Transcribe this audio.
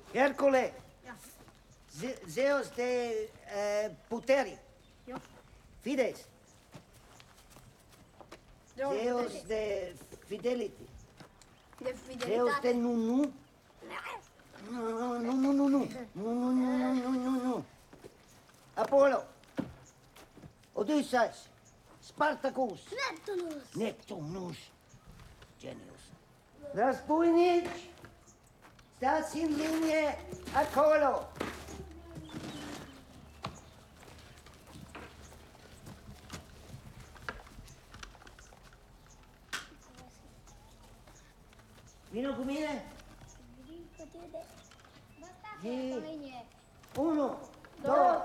Hercule, Ja. Zeus de putere. Ja. Fides, Zeus Zeus de fidelity. de Zeus de fidelitate. nu. Nu. Apollo, Odysseus, Spartacus, Neptunus, Genius. Războinici, stați în linie acolo. Vino cu mine. Basta Zi. Cătălânie. 1, 2,